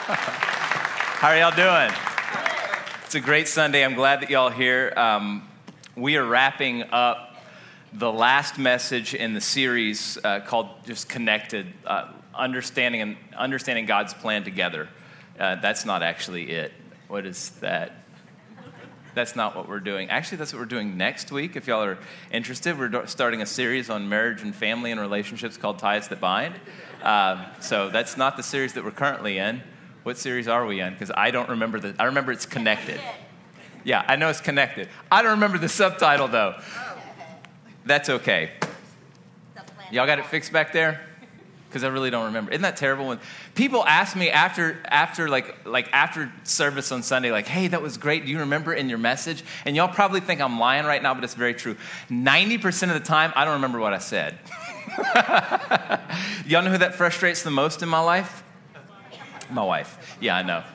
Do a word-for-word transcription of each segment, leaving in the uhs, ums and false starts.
How are y'all doing? It's a great Sunday. I'm glad that y'all are here. Um, we are wrapping up the last message in the series uh, called just Connected, uh, understanding and understanding God's plan together. Uh, that's not actually it. What is that? That's not what we're doing. Actually, that's what we're doing next week. If y'all are interested, we're starting a series on marriage and family and relationships called Ties That Bind. Uh, so that's not the series that we're currently in. What series are we in? Because I don't remember the. I remember it's Connected. Yeah, I know it's Connected. I don't remember the subtitle though. That's okay. Y'all got it fixed back there? Because I really don't remember. Isn't that terrible when people ask me after after like like after service on Sunday, like, hey, that was great. Do you remember in your message? And y'all probably think I'm lying right now, but it's very true. ninety percent of the time, I don't remember what I said. Y'all know who that frustrates the most in my life? My wife. Yeah, I know.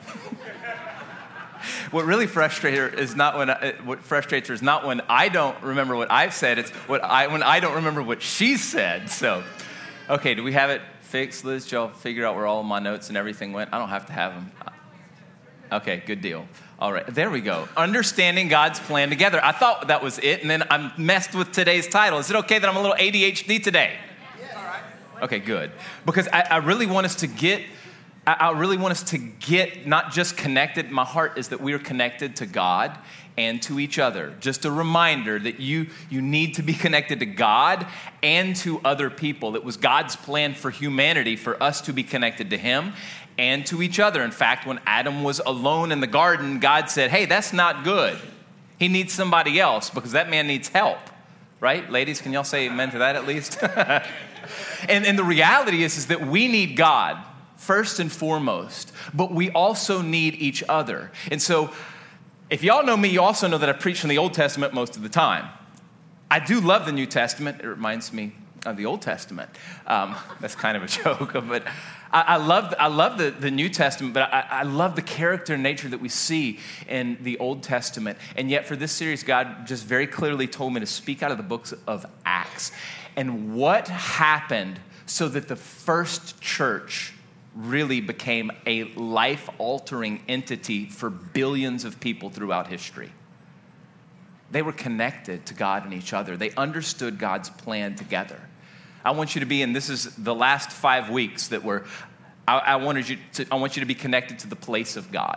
What really frustrates her is not when I, what frustrates her is not when I don't remember what I've said. It's what I when I don't remember what she said. So, okay, do we have it fixed, Liz? Did y'all figure out where all of my notes and everything went? I don't have to have them. Okay, good deal. All right, there we go. Understanding God's plan together. I thought that was it, and then I messed with today's title. Is it okay that I'm a little A D H D today? Yeah. All right. Okay, good. Because I, I really want us to get. I really want us to get not just connected. My heart is that we are connected to God and to each other. Just a reminder that you, you need to be connected to God and to other people. It was God's plan for humanity for us to be connected to Him and to each other. In fact, when Adam was alone in the garden, God said, hey, that's not good. He needs somebody else because that man needs help. Right? Ladies, can y'all say amen to that at least? and, and the reality is, is that we need God first and foremost, but we also need each other. And so, if y'all know me, you also know that I preach from the Old Testament most of the time. I do love the New Testament. It reminds me of the Old Testament. Um, that's kind of a joke, but I, I love I love the, the New Testament, but I, I love the character and nature that we see in the Old Testament. And yet for this series, God just very clearly told me to speak out of the books of Acts. And what happened so that the first church really became a life-altering entity for billions of people throughout history. They were connected to God and each other. They understood God's plan together. I want you to be, and this is the last five weeks that we're, I, I wanted you to, I want you to be connected to the place of God.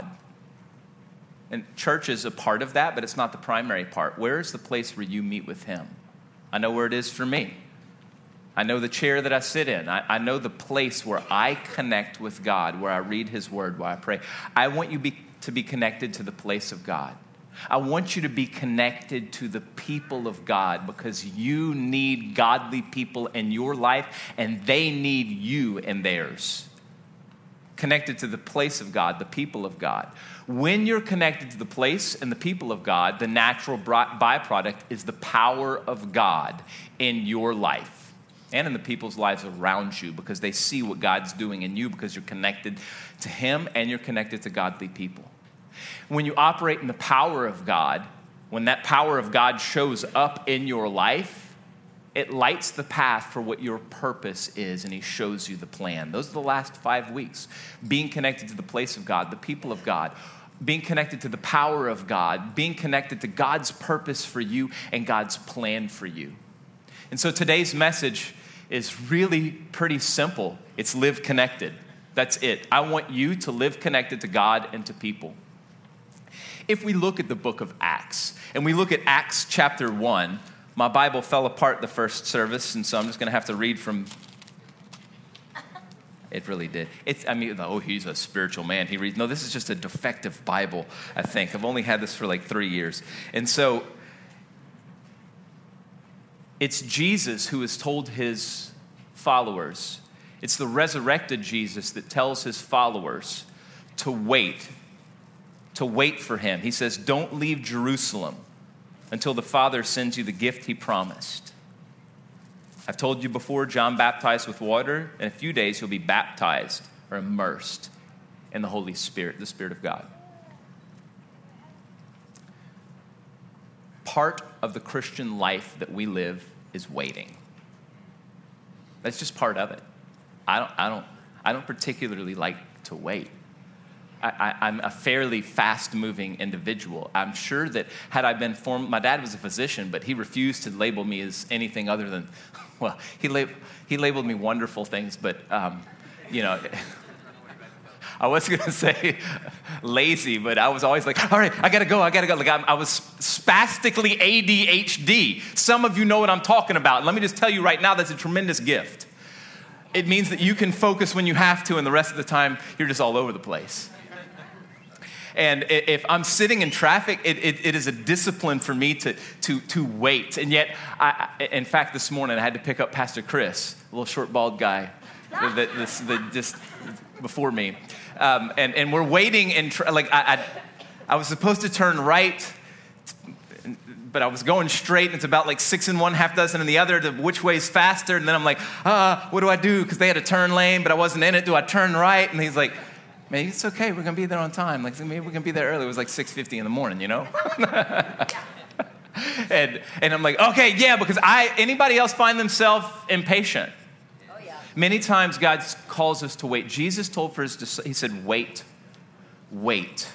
And church is a part of that, but it's not the primary part. Where is the place where you meet with Him? I know where it is for me. I know the chair that I sit in. I, I know the place where I connect with God, where I read His Word, where I pray. I want you be, to be connected to the place of God. I want you to be connected to the people of God because you need godly people in your life and they need you in theirs. Connected to the place of God, the people of God. When you're connected to the place and the people of God, the natural byproduct is the power of God in your life. And in the people's lives around you because they see what God's doing in you because you're connected to Him and you're connected to godly people. When you operate in the power of God, when that power of God shows up in your life, it lights the path for what your purpose is and He shows you the plan. Those are the last five weeks. Being connected to the place of God, the people of God, being connected to the power of God, being connected to God's purpose for you and God's plan for you. And so today's message is really pretty simple. It's live connected. That's it. I want you to live connected to God and to people. If we look at the book of Acts, and we look at Acts chapter one, my Bible fell apart the first service, and so I'm just going to have to read from... It really did. It's, I mean, oh, he's a spiritual man. He reads. No, this is just a defective Bible, I think. I've only had this for like three years. And so... it's Jesus who has told His followers. It's the resurrected Jesus that tells His followers to wait, to wait for Him. He says, don't leave Jerusalem until the Father sends you the gift He promised. I've told you before, John baptized with water. In a few days, you'll be baptized or immersed in the Holy Spirit, the Spirit of God. Part of the Christian life that we live is waiting. That's just part of it. I don't, I don't, I don't particularly like to wait. I, I, I'm a fairly fast-moving individual. I'm sure that had I been formed, my dad was a physician, but he refused to label me as anything other than, well, he, lab, he labeled me wonderful things, but, um, you know, I was going to say lazy, but I was always like, all right, I got to go, I got to go. Like I, I was spastically A D H D. Some of you know what I'm talking about. Let me just tell you right now, that's a tremendous gift. It means that you can focus when you have to, and the rest of the time, you're just all over the place. And if I'm sitting in traffic, it, it, it is a discipline for me to, to, to wait. And yet, I, in fact, this morning, I had to pick up Pastor Chris, a little short, bald guy, that, this, the, just before me. Um, and, and we're waiting, and tra- like I, I, I was supposed to turn right, but I was going straight, and it's about like six in one, half dozen in the other, to which way's faster? And then I'm like, ah, what do I do? Because they had a turn lane, but I wasn't in it. Do I turn right? And he's like, man, it's okay. We're going to be there on time. Like, maybe we're going to be there early. It was like six fifty in the morning, you know? and and I'm like, okay, yeah, because I anybody else find themselves impatient? Oh, yeah. Many times God calls us to wait. Jesus told for his disciples, he said, wait, wait.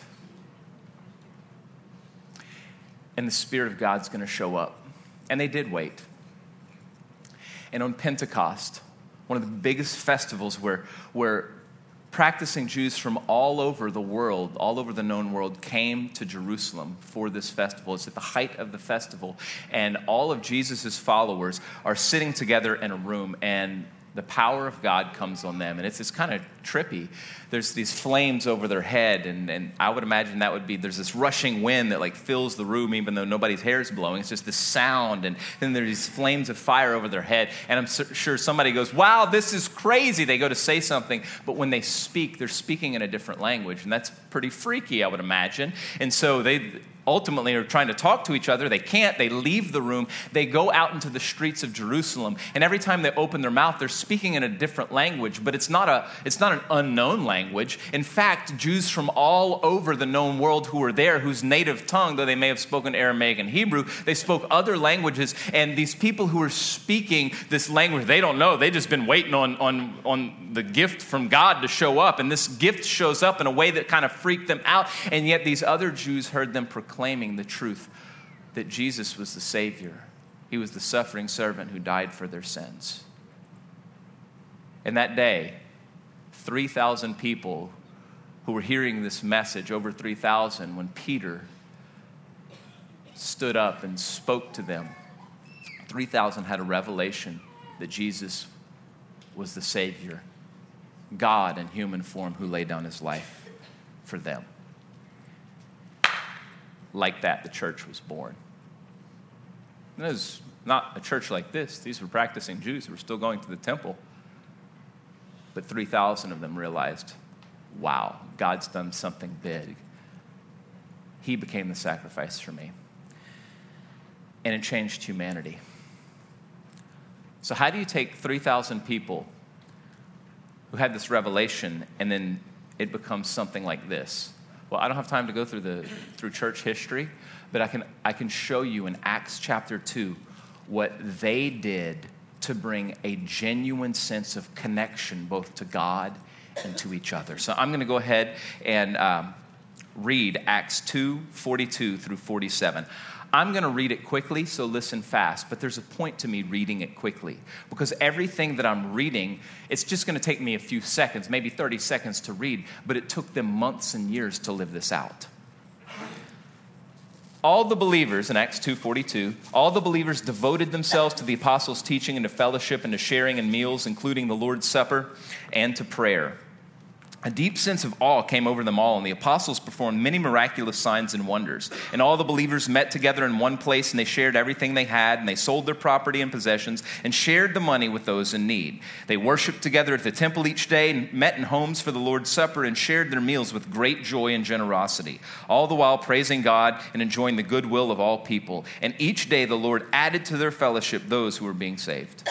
And the Spirit of God's going to show up. And they did wait. And on Pentecost, one of the biggest festivals where where practicing Jews from all over the world, all over the known world, came to Jerusalem for this festival. It's at the height of the festival, and all of Jesus' followers are sitting together in a room, and the power of God comes on them, and it's, it's kind of trippy. There's these flames over their head, and, and I would imagine that would be, there's this rushing wind that like fills the room even though nobody's hair is blowing. It's just this sound, and then there's these flames of fire over their head, and I'm su- sure somebody goes, wow, this is crazy. They go to say something, but when they speak, they're speaking in a different language, and that's pretty freaky, I would imagine. And so they ultimately are trying to talk to each other. They can't. They leave the room. They go out into the streets of Jerusalem, and every time they open their mouth, they're speaking in a different language, but it's not a it's not an unknown language. In fact, Jews from all over the known world who were there, whose native tongue, though they may have spoken Aramaic and Hebrew, they spoke other languages, and these people who are speaking this language, they don't know. They've just been waiting on, on, on the gift from God to show up, and this gift shows up in a way that kind of freaked them out, and yet these other Jews heard them proclaiming the truth that Jesus was the Savior. He was the suffering servant who died for their sins. And that day, three thousand people who were hearing this message, over three thousand, when Peter stood up and spoke to them, three thousand had a revelation that Jesus was the Savior, God in human form who laid down his life for them. Like that, the church was born. And it was not a church like this. These were practicing Jews who were still going to the temple. But three thousand of them realized, wow, God's done something big. He became the sacrifice for me. And it changed humanity. So how do you take three thousand people who had this revelation and then it becomes something like this? Well, I don't have time to go through the through church history, but I can I can show you in Acts chapter two what they did to bring a genuine sense of connection both to God and to each other. So I'm going to go ahead and um, read Acts two, forty-two through forty-seven. I'm going to read it quickly, so listen fast, but there's a point to me reading it quickly because everything that I'm reading, it's just going to take me a few seconds, maybe thirty seconds to read, but it took them months and years to live this out. All the believers, in Acts two forty-two, all the believers devoted themselves to the apostles' teaching and to fellowship and to sharing in meals, including the Lord's Supper, and to prayer. A deep sense of awe came over them all, and the apostles performed many miraculous signs and wonders. And all the believers met together in one place, and they shared everything they had, and they sold their property and possessions, and shared the money with those in need. They worshiped together at the temple each day, and met in homes for the Lord's Supper, and shared their meals with great joy and generosity, all the while praising God and enjoying the goodwill of all people. And each day the Lord added to their fellowship those who were being saved.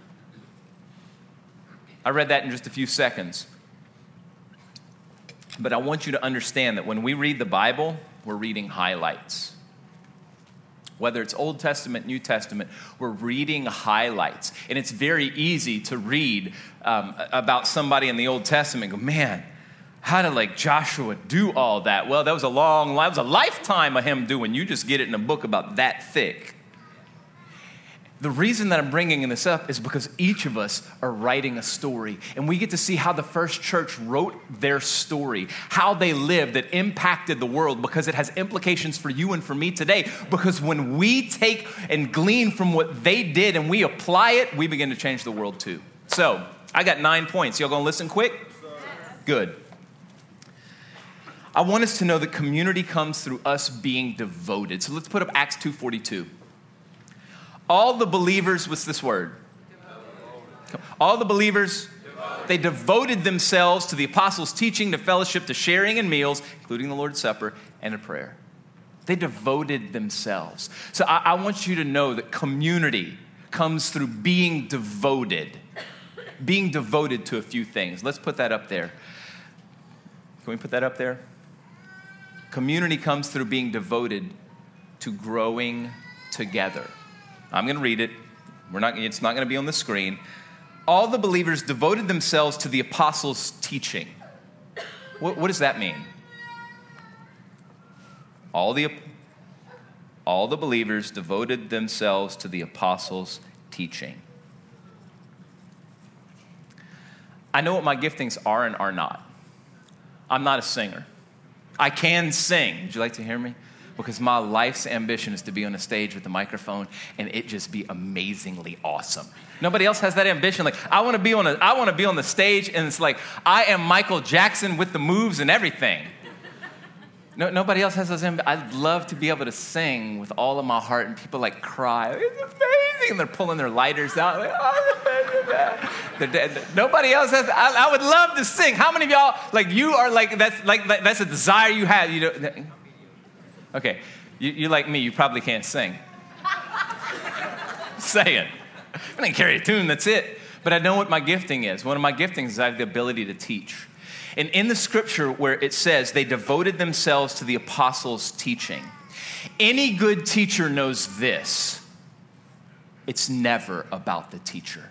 I read that in just a few seconds. But I want you to understand that when we read the Bible, we're reading highlights. Whether it's Old Testament, New Testament, we're reading highlights. And it's very easy to read um, about somebody in the Old Testament and go, man, how did like Joshua do all that? Well, that was a long, that was a lifetime of him doing. You just get it in a book about that thick. The reason that I'm bringing this up is because each of us are writing a story, and we get to see how the first church wrote their story, how they lived that impacted the world, because it has implications for you and for me today. Because when we take and glean from what they did and we apply it, we begin to change the world too. So I got nine points. Y'all gonna listen quick? Good. I want us to know that community comes through us being devoted. So let's put up Acts two forty-two. All the believers, what's this word? Devoted. All the believers, devoted. They devoted themselves to the apostles' teaching, to fellowship, to sharing in meals, including the Lord's Supper, and to prayer. They devoted themselves. So I, I want you to know that community comes through being devoted. Being devoted to a few things. Let's put that up there. Can we put that up there? Community comes through being devoted to growing together. I'm going to read it. We're not, it's not going to be on the screen. All the believers devoted themselves to the apostles' teaching. What, what does that mean? All the, all the believers devoted themselves to the apostles' teaching. I know what my giftings are and are not. I'm not a singer. I can sing. Would you like to hear me? Because my life's ambition is to be on a stage with a microphone and it just be amazingly awesome. Nobody else has that ambition. Like, I want to be on a, I want to be on the stage and it's like, I am Michael Jackson with the moves and everything. No, nobody else has those ambitions. I'd love to be able to sing with all of my heart and people like cry. It's amazing. And they're pulling their lighters out. Like, oh, they're dead. Nobody else has, I, I would love to sing. How many of y'all, like you are like, that's like, that's a desire you have. You know, okay, you, you're like me, you probably can't sing. Say it. I didn't carry a tune, that's it. But I know what my gifting is. One of my giftings is I have the ability to teach. And in the scripture where it says they devoted themselves to the apostles' teaching, any good teacher knows this. It's never about the teacher.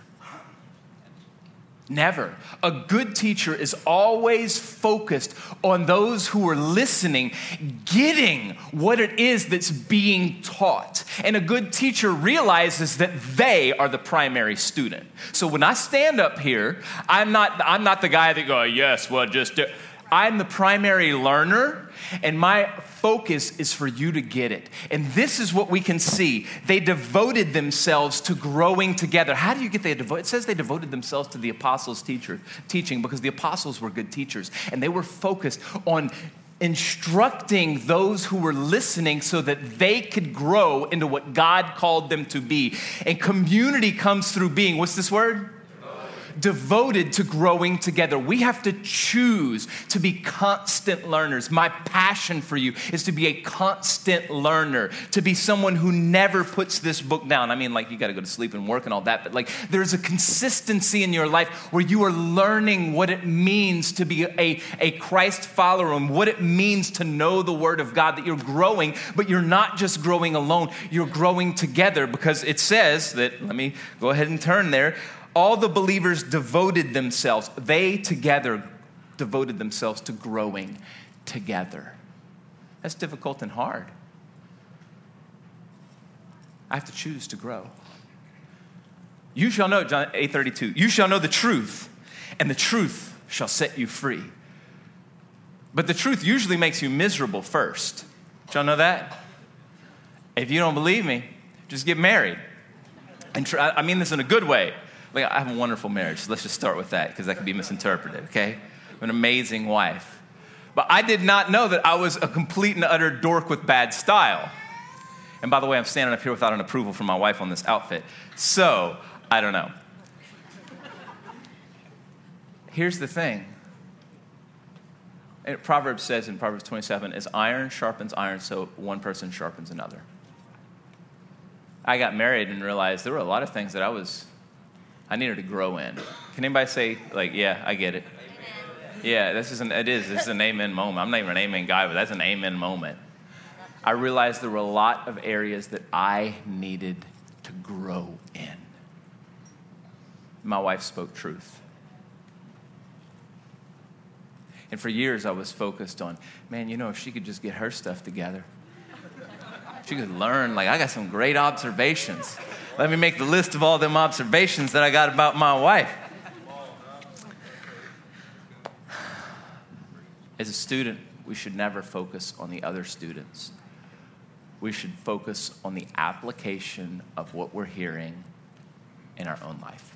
Never. A good teacher is always focused on those who are listening, getting what it is that's being taught. And a good teacher realizes that they are the primary student. So when I stand up here, I'm not, I'm not the guy that goes, yes, well, just do. I'm the primary learner, and my focus is for you to get it. And this is what we can see. They devoted themselves to growing together. How do you get they devoted? It says they devoted themselves to the apostles' teacher, teaching because the apostles were good teachers. And they were focused on instructing those who were listening so that they could grow into what God called them to be. And community comes through being, what's this word? Devoted to growing together. We have to choose to be constant learners. My passion for you is to be a constant learner, to be someone who never puts this book down. I mean, like, you got to go to sleep and work and all that, but like, there's a consistency in your life where you are learning what it means to be a, a Christ follower and what it means to know the Word of God, that you're growing, but you're not just growing alone, you're growing together, because it says that, let me go ahead and turn there, all the believers devoted themselves. They together devoted themselves to growing together. That's difficult and hard. I have to choose to grow. You shall know, John eight thirty-two, you shall know the truth, and the truth shall set you free. But the truth usually makes you miserable first. Did y'all know that? If you don't believe me, just get married. And try, I mean this in a good way. Like, I have a wonderful marriage, so let's just start with that, because that can be misinterpreted, okay? I'm an amazing wife. But I did not know that I was a complete and utter dork with bad style. And by the way, I'm standing up here without an approval from my wife on this outfit. So, I don't know. Here's the thing. And Proverbs says in Proverbs twenty-seven, as iron sharpens iron, so one person sharpens another. I got married and realized there were a lot of things that I was... I needed to grow in. Can anybody say, like, yeah, I get it? Amen. Yeah, this is an, it is. This is an amen moment. I'm not even an amen guy, but that's an amen moment. I realized there were a lot of areas that I needed to grow in. My wife spoke truth. And for years, I was focused on, man, you know, if she could just get her stuff together, she could learn. Like, I got some great observations. Let me make the list of all them observations that I got about my wife. As a student, we should never focus on the other students. We should focus on the application of what we're hearing in our own life.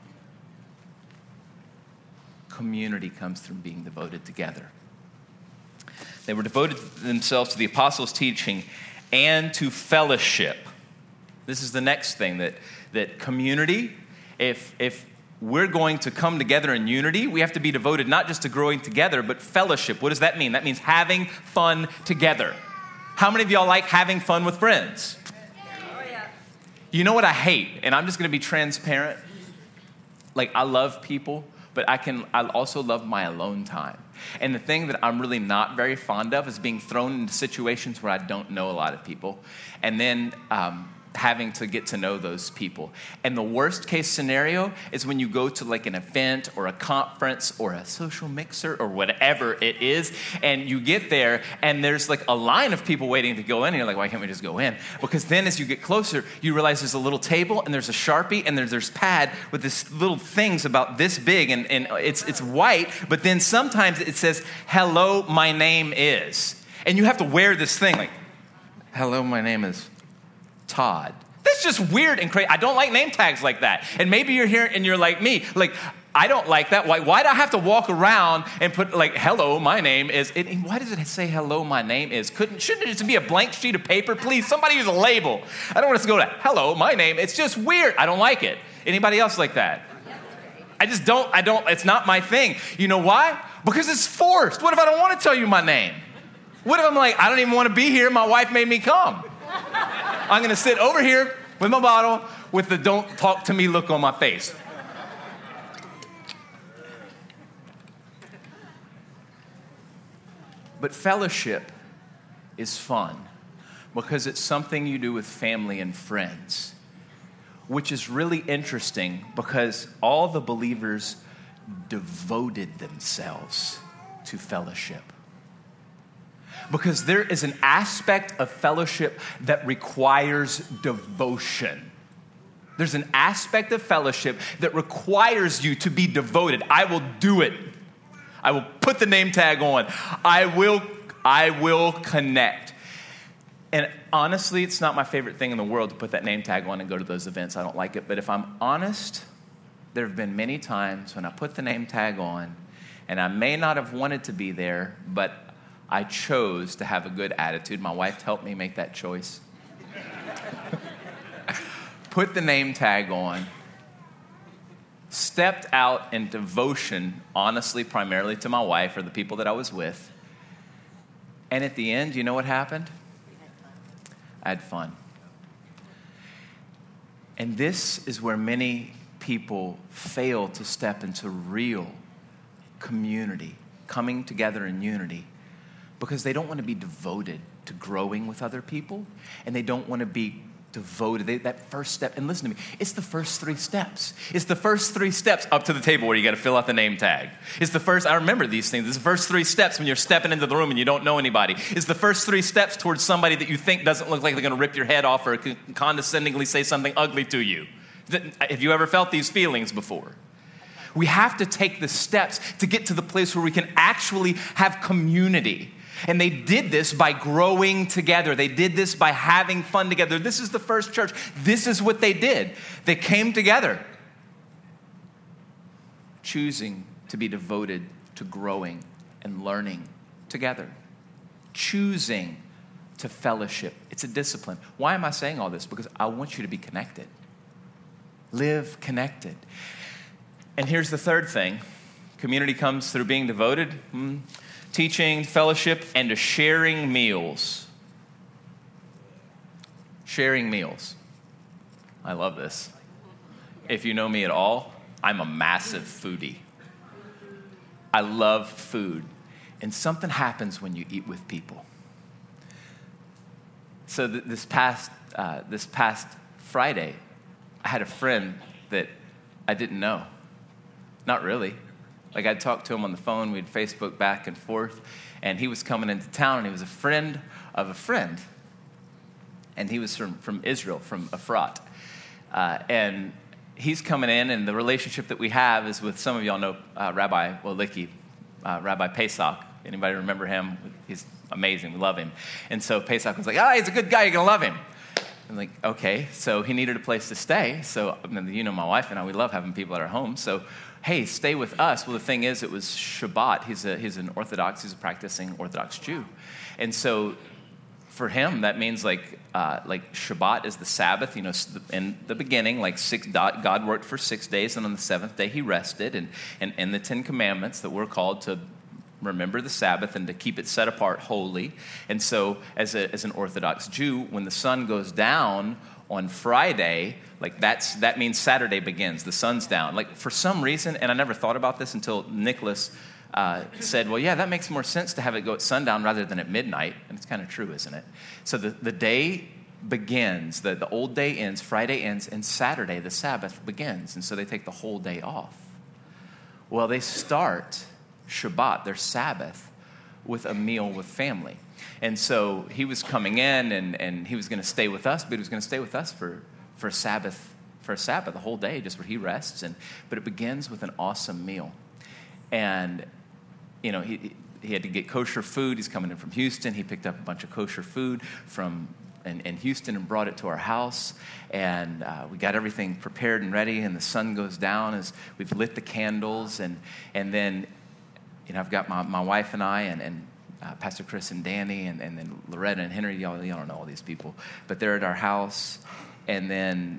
Community comes from being devoted together. They were devoted themselves to the apostles' teaching and to fellowship. This is the next thing, that, that community, if, if we're going to come together in unity, we have to be devoted not just to growing together, but fellowship. What does that mean? That means having fun together. How many of y'all like having fun with friends? Oh, yeah. You know what I hate? And I'm just going to be transparent. Like, I love people, but I can. I also love my alone time. And the thing that I'm really not very fond of is being thrown into situations where I don't know a lot of people, and then um, having to get to know those people. And the worst case scenario is when you go to like an event or a conference or a social mixer or whatever it is, and you get there and there's like a line of people waiting to go in, and you're like, why can't we just go in? Because then as you get closer, you realize there's a little table and there's a Sharpie and there's there's pad with this little things about this big, and, and it's it's white, but then sometimes it says, hello, my name is. And you have to wear this thing like, hello, my name is Todd. That's just weird and crazy. I don't like name tags like that. And maybe you're here and you're like me. Like, I don't like that. Why, why do I have to walk around and put like, hello, my name is, it, why does it say hello, my name is? Couldn't, shouldn't it just be a blank sheet of paper? Please, somebody use a label. I don't want us to go to, hello, my name. It's just weird. I don't like it. Anybody else like that? I just don't, I don't, it's not my thing. You know why? Because it's forced. What if I don't want to tell you my name? What if I'm like, I don't even want to be here. My wife made me come. I'm going to sit over here with my bottle with the don't talk to me look on my face. But fellowship is fun because it's something you do with family and friends, which is really interesting because all the believers devoted themselves to fellowship. Because there is an aspect of fellowship that requires devotion. There's an aspect of fellowship that requires you to be devoted. I will do it. I will put the name tag on. I will, I will connect. And honestly, it's not my favorite thing in the world to put that name tag on and go to those events. I don't like it. But if I'm honest, there have been many times when I put the name tag on, and I may not have wanted to be there, but I chose to have a good attitude. My wife helped me make that choice. Put the name tag on. Stepped out in devotion, honestly, primarily to my wife or the people that I was with. And at the end, you know what happened? I had fun. And this is where many people fail to step into real community, coming together in unity, because they don't want to be devoted to growing with other people, and they don't want to be devoted. They, that first step, and listen to me, it's the first three steps. It's the first three steps up to the table where you got to fill out the name tag. It's the first, I remember these things, it's the first three steps when you're stepping into the room and you don't know anybody. It's the first three steps towards somebody that you think doesn't look like they're going to rip your head off or condescendingly say something ugly to you. Have you ever felt these feelings before? We have to take the steps to get to the place where we can actually have community. And they did this by growing together. They did this by having fun together. This is the first church. This is what they did. They came together, choosing to be devoted to growing and learning together, choosing to fellowship. It's a discipline. Why am I saying all this? Because I want you to be connected. Live connected. And here's the third thing. Community comes through being devoted. Hmm. Teaching, fellowship, and to sharing meals. Sharing meals. I love this. If you know me at all, I'm a massive foodie. I love food. And something happens when you eat with people. So th- this past uh, this past Friday, I had a friend that I didn't know. Not really. Like I'd talk to him on the phone, we'd Facebook back and forth, and he was coming into town, and he was a friend of a friend. And he was from, from Israel, from Efrat. Uh, and he's coming in, and the relationship that we have is with, some of y'all know uh, Rabbi Walicki, uh, Rabbi Pesach. Anybody remember him? He's amazing. We love him. And so Pesach was like, ah, oh, he's a good guy. You're going to love him. I'm like, okay. So he needed a place to stay. So, I mean, you know, my wife and I, we love having people at our home. So, hey, stay with us. Well, the thing is, it was Shabbat. He's a he's an Orthodox. He's a practicing Orthodox Jew. And so for him, that means like uh, like Shabbat is the Sabbath. You know, in the beginning, like six, God worked for six days, and on the seventh day he rested. And and in the Ten Commandments that we're called to remember the Sabbath and to keep it set apart holy. And so as a as an Orthodox Jew, when the sun goes down on Friday, like that's that means Saturday begins. The sun's down. Like for some reason, and I never thought about this until Nicholas uh, said, well, yeah, that makes more sense to have it go at sundown rather than at midnight. And it's kind of true, isn't it? So the, the day begins, the, the old day ends, Friday ends, and Saturday, the Sabbath, begins. And so they take the whole day off. Well, they start Shabbat, their Sabbath, with a meal with family. And so he was coming in, and, and he was going to stay with us, but he was going to stay with us for, for a Sabbath, for a Sabbath, the whole day, just where he rests. And but it begins with an awesome meal. And, you know, he he had to get kosher food. He's coming in from Houston. He picked up a bunch of kosher food from in, in Houston and brought it to our house. And uh, we got everything prepared and ready, and the sun goes down as we've lit the candles. And and then, you know, I've got my, my wife and I and, and uh, Pastor Chris and Danny and, and then Loretta and Henry. Y'all, y'all don't know all these people. But they're at our house. And then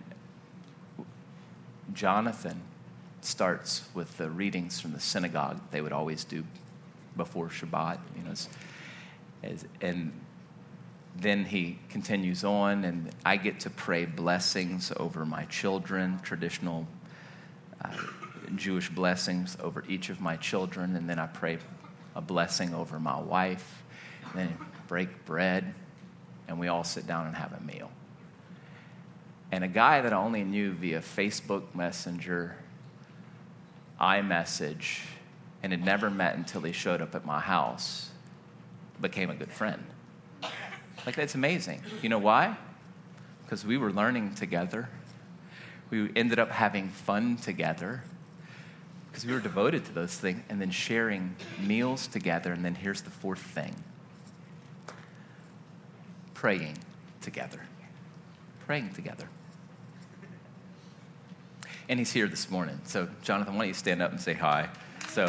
Jonathan starts with the readings from the synagogue they would always do before Shabbat. You know, as, as, and then he continues on, and I get to pray blessings over my children, traditional uh, Jewish blessings over each of my children, and then I pray a blessing over my wife, and then break bread, and we all sit down and have a meal. And a guy that I only knew via Facebook Messenger, iMessage, and had never met until he showed up at my house, became a good friend. Like, that's amazing. You know why? Because we were learning together. We ended up having fun together because we were devoted to those things, and then sharing meals together. And then here's the fourth thing: praying together. Praying together. And he's here this morning. So, Jonathan, why don't you stand up and say hi? So,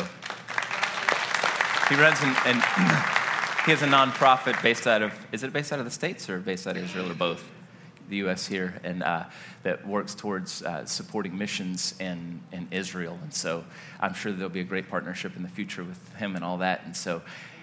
he runs an, and he has a nonprofit based out of, is it based out of the States or based out of Israel, or both? The U S here, and uh, that works towards uh, supporting missions in, in Israel. And so I'm sure there'll be a great partnership in the future with him and all that. And so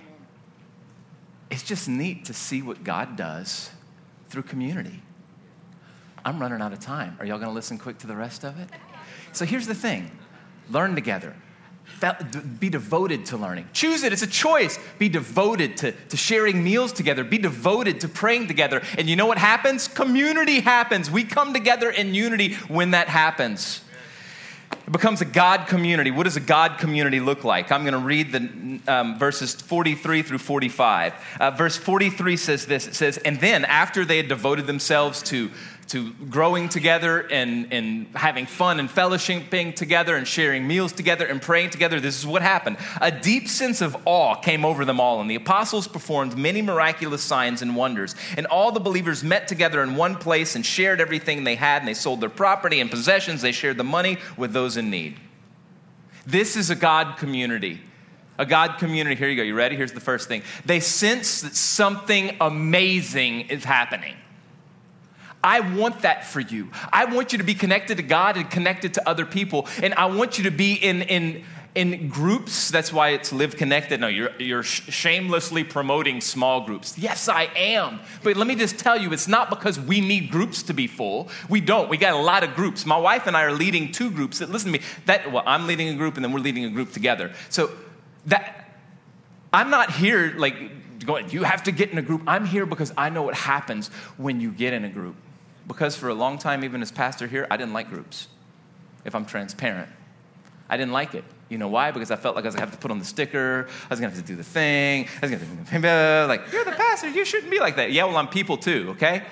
it's just neat to see what God does through community. I'm running out of time. Are y'all going to listen quick to the rest of it? So here's the thing. Learn together. Be devoted to learning. Choose it. It's a choice. Be devoted to, to sharing meals together. Be devoted to praying together. And you know what happens? Community happens. We come together in unity when that happens. It becomes a God community. What does a God community look like? I'm going to read the um, verses forty-three through forty-five. Uh, verse forty-three says this. It says, and then after they had devoted themselves to to growing together and, and having fun and fellowshipping together and sharing meals together and praying together, this is what happened. A deep sense of awe came over them all, and the apostles performed many miraculous signs and wonders. And all the believers met together in one place and shared everything they had, and they sold their property and possessions. They shared the money with those in need. This is a God community. A God community. Here you go. You ready? Here's the first thing. They sense that something amazing is happening. I want that for you. I want you to be connected to God and connected to other people. And I want you to be in in in groups. That's why it's Live Connected. No, you're, you're shamelessly promoting small groups. Yes, I am. But let me just tell you, it's not because we need groups to be full. We don't. We got a lot of groups. My wife and I are leading two groups. That, listen to me. That well, I'm leading a group, and then we're leading a group together. So that I'm not here like going, you have to get in a group. I'm here because I know what happens when you get in a group. Because for a long time, even as pastor here, I didn't like groups, if I'm transparent. I didn't like it. You know why? Because I felt like I was going to have to put on the sticker. I was going to have to do the thing. I was going to have to, like, you're the pastor. You shouldn't be like that. Yeah, well, I'm people too, okay?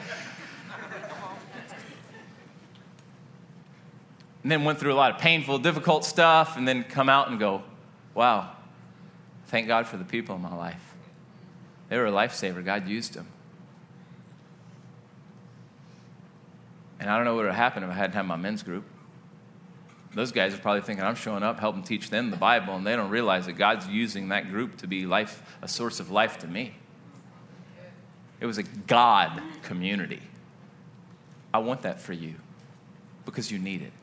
And then went through a lot of painful, difficult stuff, and then come out and go, wow, thank God for the people in my life. They were a lifesaver. God used them. And I don't know what would have happened if I hadn't had my men's group. Those guys are probably thinking I'm showing up, helping teach them the Bible, and they don't realize that God's using that group to be life, a source of life to me. It was a God community. I want that for you because you need it.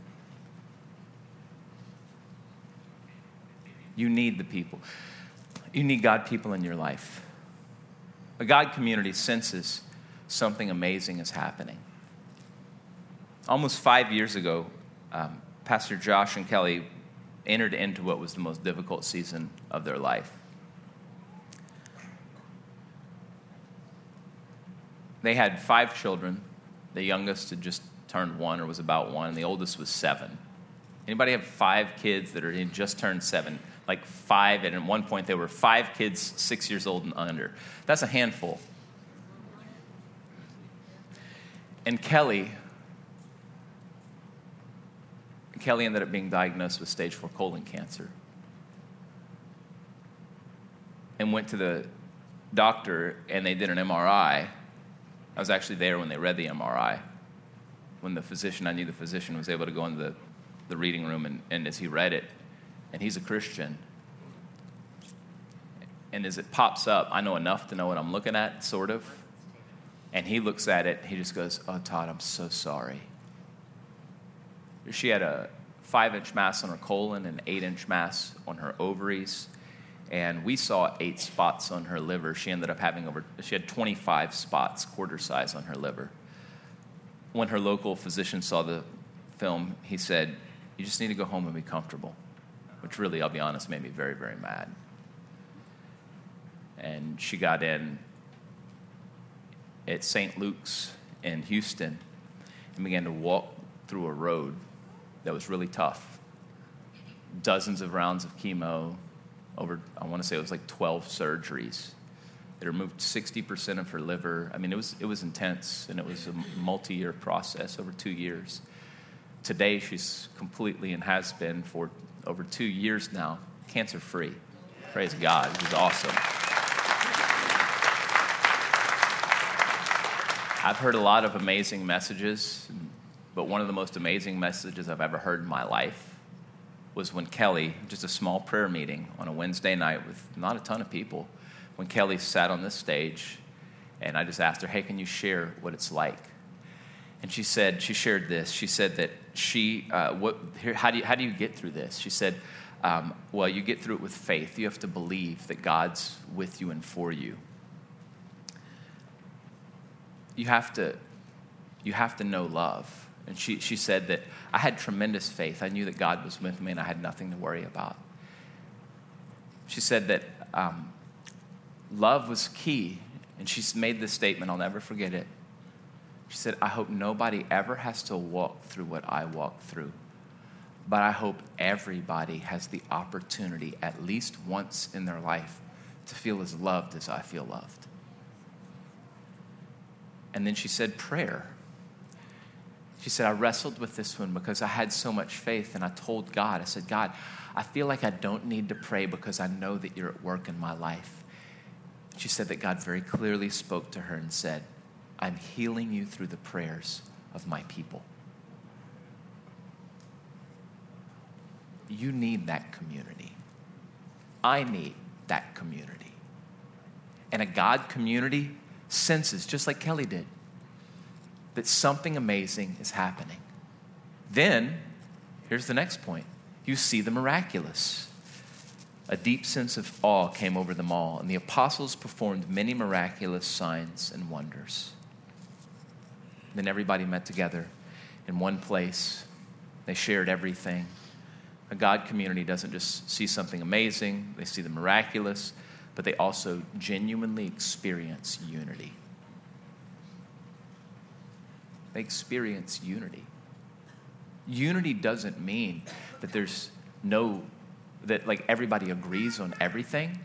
You need the people. You need God people in your life. A God community senses something amazing is happening. Almost five years ago, um, Pastor Josh and Kelly entered into what was the most difficult season of their life. They had five children. The youngest had just turned one or was about one, and the oldest was seven. Anybody have five kids that are in just turned seven? Like five, and at one point they were five kids, six years old and under. That's a handful. And Kelly, Kelly ended up being diagnosed with stage four colon cancer. And went to the doctor, and they did an M R I. I was actually there when they read the M R I. When the physician, I knew the physician was able to go into the, the reading room, and, and as he read it, and he's a Christian. And as it pops up, I know enough to know what I'm looking at, sort of. And he looks at it, he just goes, oh, Todd, I'm so sorry. She had a five-inch mass on her colon and an eight-inch mass on her ovaries. And we saw eight spots on her liver. She ended up having over, she had twenty-five spots, quarter size on her liver. When her local physician saw the film, he said, you just need to go home and be comfortable. Which really, I'll be honest, made me very, very mad. And she got in at Saint Luke's in Houston and began to walk through a road that was really tough. Dozens of rounds of chemo, over, I want to say it was like twelve surgeries. It removed sixty percent of her liver. I mean, it was it was intense, and it was a multi-year process over two years. Today, she's completely, and has been for over two years now, cancer-free. Praise God. It was awesome. I've heard a lot of amazing messages, but one of the most amazing messages I've ever heard in my life was when Kelly, just a small prayer meeting on a Wednesday night with not a ton of people, when Kelly sat on this stage, and I just asked her, hey, can you share what it's like? And she said, she shared this. She said that she, uh, what, here, how do you, how do you get through this? She said, um, well, you get through it with faith. You have to believe that God's with you and for you. You have to, you have to know love. And she, she said that I had tremendous faith. I knew that God was with me, and I had nothing to worry about. She said that um, love was key, and she made this statement. I'll never forget it. She said, I hope nobody ever has to walk through what I walked through, but I hope everybody has the opportunity at least once in their life to feel as loved as I feel loved. And then she said prayer. She said, I wrestled with this one because I had so much faith, and I told God, I said, God, I feel like I don't need to pray because I know that you're at work in my life. She said that God very clearly spoke to her and said, I'm healing you through the prayers of my people. You need that community. I need that community. And a God community senses, just like Kelly did, that something amazing is happening. Then, here's the next point. You see the miraculous. A deep sense of awe came over them all, and the apostles performed many miraculous signs and wonders. Then everybody met together in one place. They shared everything. A God community doesn't just see something amazing, they see the miraculous, but they also genuinely experience unity. They experience unity. Unity doesn't mean that there's no that like everybody agrees on everything.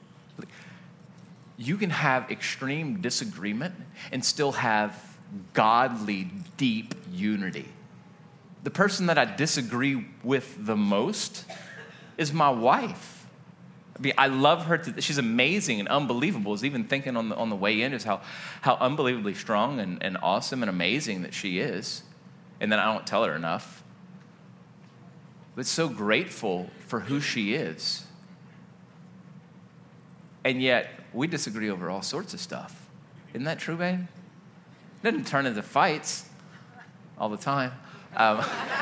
You can have extreme disagreement and still have godly, deep unity. The person that I disagree with the most is my wife. I mean, I love her. To, she's amazing and unbelievable. I was even thinking on the, on the way in is how, how unbelievably strong and, and awesome and amazing that she is. And then I don't tell her enough. But so grateful for who she is. And yet, we disagree over all sorts of stuff. Isn't that true, babe? It doesn't turn into fights all the time. Um,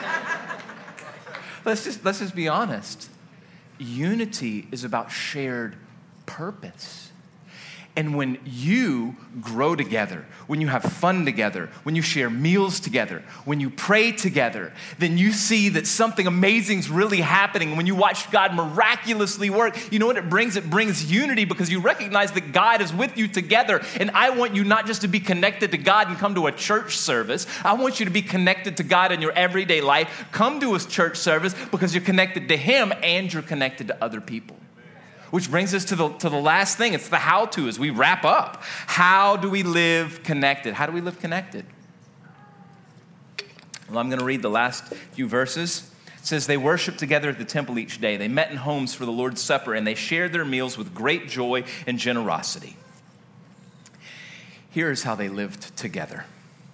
let's just let's just be honest. Unity is about shared purpose. And when you grow together, when you have fun together, when you share meals together, when you pray together, then you see that something amazing is really happening. When you watch God miraculously work, you know what it brings? It brings unity because you recognize that God is with you together. And I want you not just to be connected to God and come to a church service. I want you to be connected to God in your everyday life. Come to a church service because you're connected to Him and you're connected to other people. Which brings us to the, to the last thing. It's the how-to as we wrap up. How do we live connected? How do we live connected? Well, I'm going to read the last few verses. It says, they worshiped together at the temple each day. They met in homes for the Lord's Supper, and they shared their meals with great joy and generosity. Here is how they lived together.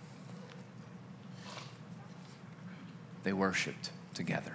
They worshiped together.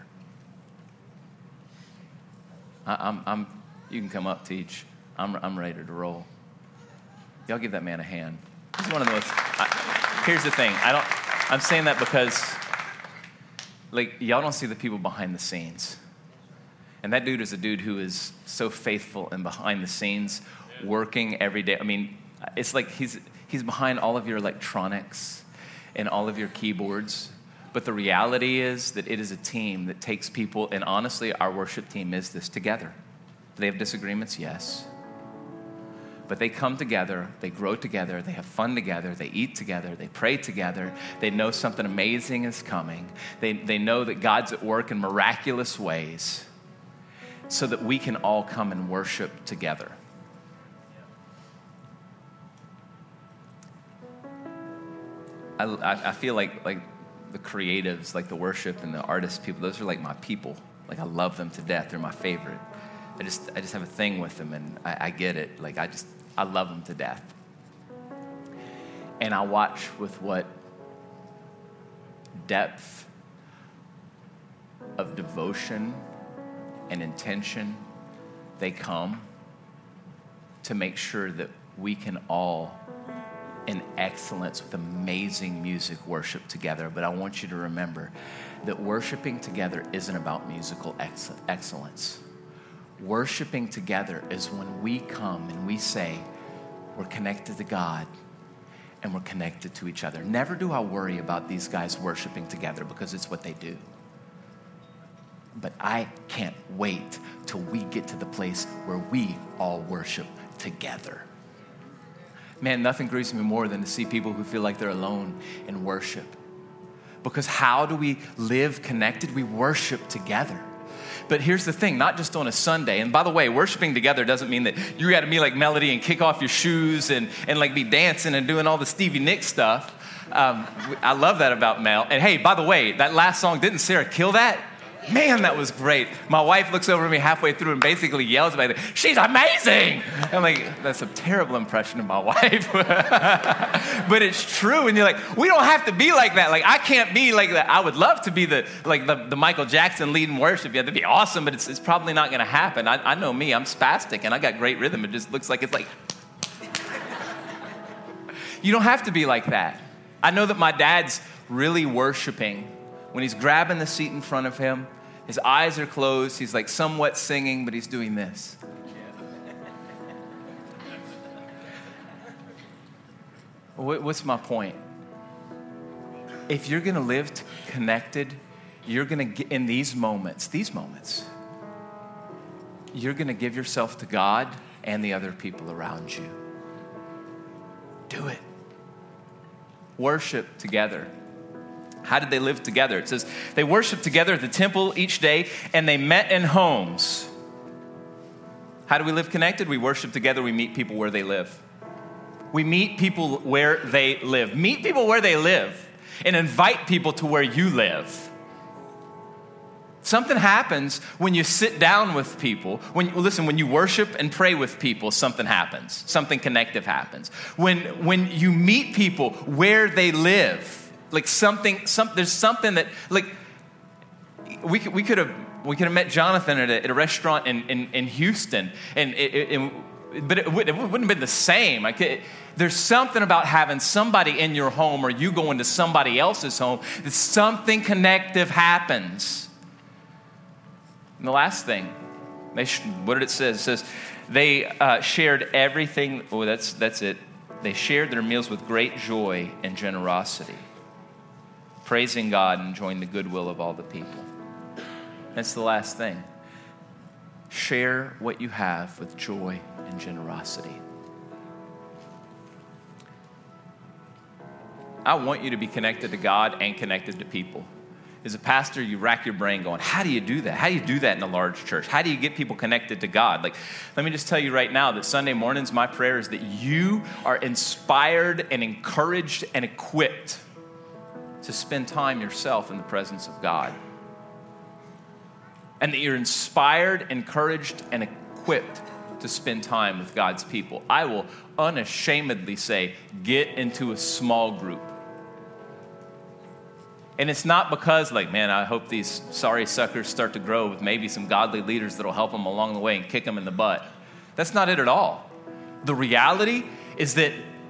I, I'm... I'm You can come up, Teach. I'm I'm ready to roll. Y'all give that man a hand. He's one of the most. I, here's the thing. I don't. I'm saying that because, like, y'all don't see the people behind the scenes, and that dude is a dude who is so faithful and behind the scenes, working every day. I mean, it's like he's he's behind all of your electronics and all of your keyboards. But the reality is that it is a team that takes people, and honestly, our worship team is this together. Do they have disagreements? Yes. But they come together, they grow together, they have fun together, they eat together, they pray together, they know something amazing is coming. They, they know that God's at work in miraculous ways so that we can all come and worship together. I, I, I feel like, like the creatives, like the worship and the artists people, those are like my people. Like I love them to death. They're my favorite. I just I just have a thing with them, and I, I get it. Like, I just, I love them to death. And I watch with what depth of devotion and intention they come to make sure that we can all, in excellence with amazing music, worship together. But I want you to remember that worshiping together isn't about musical ex- excellence. Worshiping together is when we come and we say, we're connected to God and we're connected to each other. Never do I worry about these guys worshiping together because it's what they do. But I can't wait till we get to the place where we all worship together. Man, nothing grieves me more than to see people who feel like they're alone in worship. Because how do we live connected? We worship together. But here's the thing, not just on a Sunday. And by the way, worshiping together doesn't mean that you got to be like Melody and kick off your shoes and, and like be dancing and doing all the Stevie Nicks stuff. Um, I love that about Mel. And hey, by the way, that last song, didn't Sarah kill that? Man, that was great. My wife looks over at me halfway through and basically yells at me, she's amazing. I'm like, that's a terrible impression of my wife. But it's true. And you're like, we don't have to be like that. Like, I can't be like that. I would love to be the like the, the Michael Jackson leading worship. Yeah, that'd be awesome, but it's, it's probably not going to happen. I, I know me. I'm spastic, and I got great rhythm. It just looks like it's like... You don't have to be like that. I know that my dad's really worshiping when he's grabbing the seat in front of him. His eyes are closed. He's like somewhat singing, but he's doing this. What's my point? If you're going to live connected, you're going to get in these moments, these moments, you're going to give yourself to God and the other people around you. Do it. Worship together. How did they live together? It says they worshiped together at the temple each day, and they met in homes. How do we live connected? We worship together. We meet people where they live. We meet people where they live. Meet people where they live and invite people to where you live. Something happens when you sit down with people. When listen, when you worship and pray with people, something happens. Something connective happens. When when you meet people where they live, like something, some, there's something that like we we could have we could have met Jonathan at a, at a restaurant in, in, in Houston, and it, it, it, but it, would, it wouldn't have been the same. Like it, there's something about having somebody in your home or you going to somebody else's home that something connective happens. And the last thing, they sh- what did it say? It says they uh, shared everything. Oh, that's that's it. They shared their meals with great joy and generosity, praising God and enjoying the goodwill of all the people. That's the last thing. Share what you have with joy and generosity. I want you to be connected to God and connected to people. As a pastor, you rack your brain going, how do you do that? How do you do that in a large church? How do you get people connected to God? Like, let me just tell you right now that Sunday mornings, my prayer is that you are inspired and encouraged and equipped to spend time yourself in the presence of God. And that you're inspired, encouraged, and equipped to spend time with God's people. I will unashamedly say, get into a small group. And it's not because, like, man, I hope these sorry suckers start to grow with maybe some godly leaders that'll help them along the way and kick them in the butt. That's not it at all. The reality is that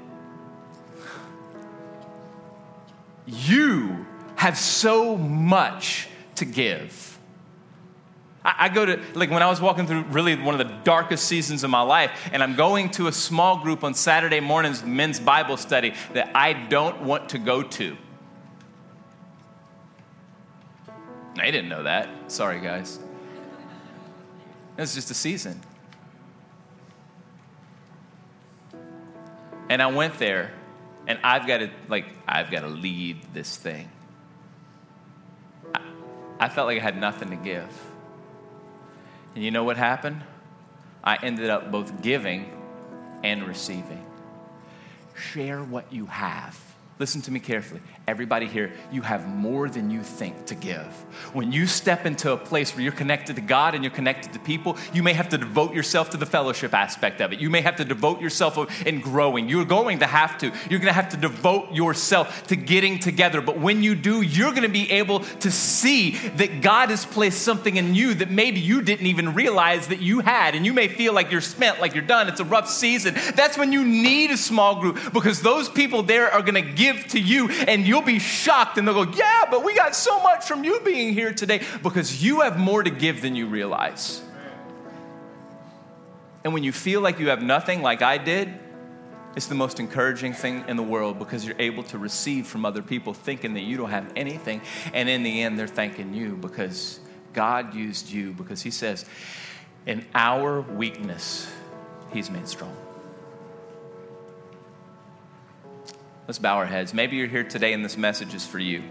you have so much to give. I, I go to, like, when I was walking through really one of the darkest seasons of my life, and I'm going to a small group on Saturday mornings, men's Bible study, that I don't want to go to. They didn't know that. Sorry, guys. It's just a season. And I went there, and I've got to, like, I've got to lead this thing. I, I felt like I had nothing to give. And you know what happened? I ended up both giving and receiving. Share what you have. Listen to me carefully. Everybody here, you have more than you think to give. When you step into a place where you're connected to God and you're connected to people, you may have to devote yourself to the fellowship aspect of it. You may have to devote yourself in growing. You're going to have to. You're going to have to devote yourself to getting together. But when you do, you're going to be able to see that God has placed something in you that maybe you didn't even realize that you had. And you may feel like you're spent, like you're done. It's a rough season. That's when you need a small group, because those people there are going to give to you, and you'll be shocked, and they'll go, yeah, but we got so much from you being here today, because you have more to give than you realize. And when you feel like you have nothing, like I did, it's the most encouraging thing in the world, because you're able to receive from other people thinking that you don't have anything, and in the end, they're thanking you because God used you, because he says, in our weakness, he's made strong. Let's bow our heads. Maybe you're here today and this message is for you.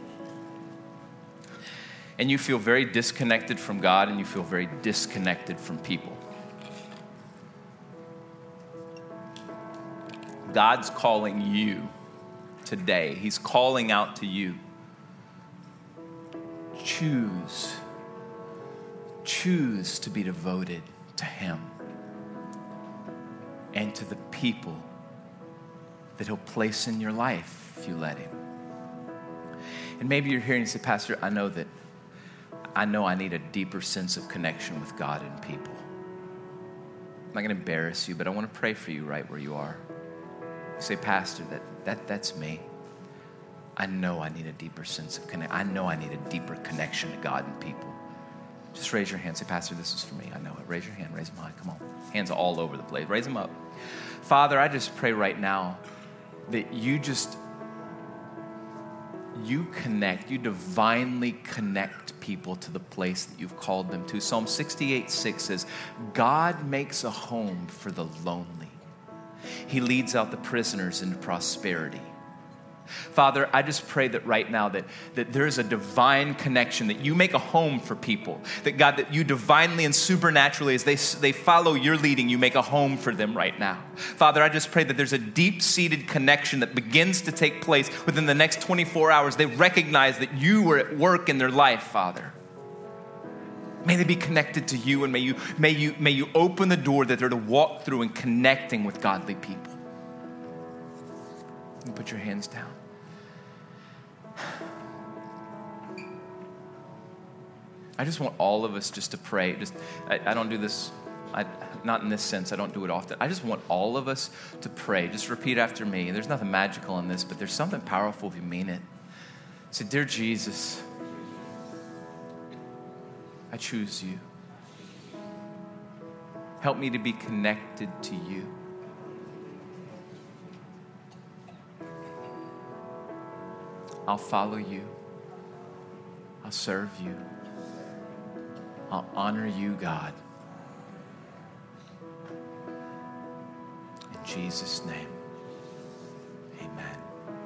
And you feel very disconnected from God, and you feel very disconnected from people. God's calling you today. He's calling out to you. Choose. Choose to be devoted to him and to the people that he'll place in your life if you let him. And maybe you're here and you say, Pastor, I know that, I know I need a deeper sense of connection with God and people. I'm not going to embarrass you, but I want to pray for you right where you are. Say, Pastor, that, that that's me. I know I need a deeper sense of connection. I know I need a deeper connection to God and people. Just raise your hand. Say, Pastor, this is for me. I know it. Raise your hand. Raise them high. Come on. Hands all over the place. Raise them up. Father, I just pray right now that you just, you connect, you divinely connect people to the place that you've called them to. Psalm sixty-eight six says, God makes a home for the lonely. He leads out the prisoners into prosperity. Father, I just pray that right now that, that there is a divine connection, that you make a home for people, that God, that you divinely and supernaturally, as they, they follow your leading, you make a home for them right now. Father, I just pray that there's a deep-seated connection that begins to take place within the next twenty-four hours. They recognize that you were at work in their life, Father. May they be connected to you, and may you, may you, may you open the door that they're to walk through and connecting with godly people. You put your hands down. I just want all of us just to pray. Just, I, I don't do this, I, not in this sense. I don't do it often. I just want all of us to pray. Just repeat after me. There's nothing magical in this, but there's something powerful if you mean it. Say, dear Jesus, I choose you. Help me to be connected to you. I'll follow you. I'll serve you. I'll honor you, God. In Jesus' name, amen.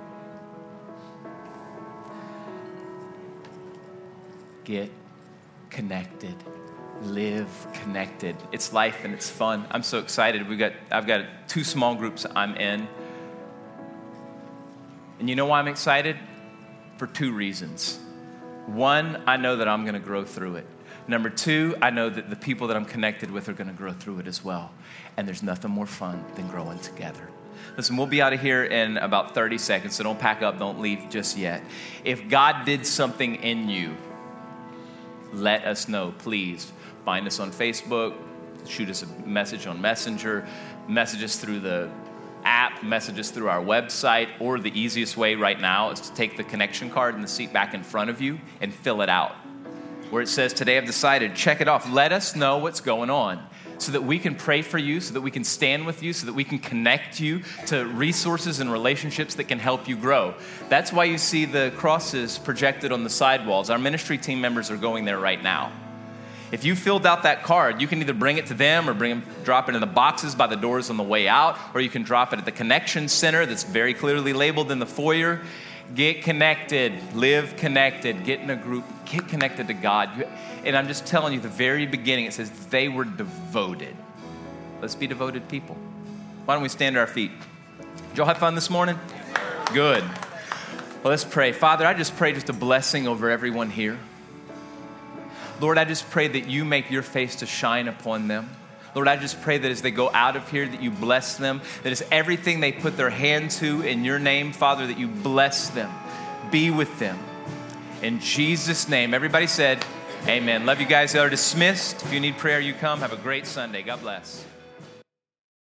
Get connected. Live connected. It's life and it's fun. I'm so excited. We've got, I've got two small groups I'm in. And you know why I'm excited? For two reasons. One, I know that I'm going to grow through it. Number two, I know that the people that I'm connected with are going to grow through it as well. And there's nothing more fun than growing together. Listen, we'll be out of here in about thirty seconds, so don't pack up, don't leave just yet. If God did something in you, let us know, please. Find us on Facebook, shoot us a message on Messenger, message us through the app, message us through our website, or the easiest way right now is to take the connection card in the seat back in front of you and fill it out. Where it says, today I've decided, check it off. Let us know what's going on so that we can pray for you, so that we can stand with you, so that we can connect you to resources and relationships that can help you grow. That's why you see the crosses projected on the sidewalls. Our ministry team members are going there right now. If you filled out that card, you can either bring it to them or bring them, drop it in the boxes by the doors on the way out, or you can drop it at the connection center that's very clearly labeled in the foyer. Get connected, live connected, get in a group, get connected to God. And I'm just telling you, the very beginning, it says they were devoted. Let's be devoted people. Why don't we stand to our feet? Did y'all have fun this morning? Good. Well, let's pray. Father, I just pray just a blessing over everyone here. Lord, I just pray that you make your face to shine upon them. Lord, I just pray that as they go out of here, that you bless them, that as everything they put their hand to in your name, Father, that you bless them, be with them. In Jesus' name, everybody said, amen. Love you guys. You are dismissed. If you need prayer, you come. Have a great Sunday. God bless.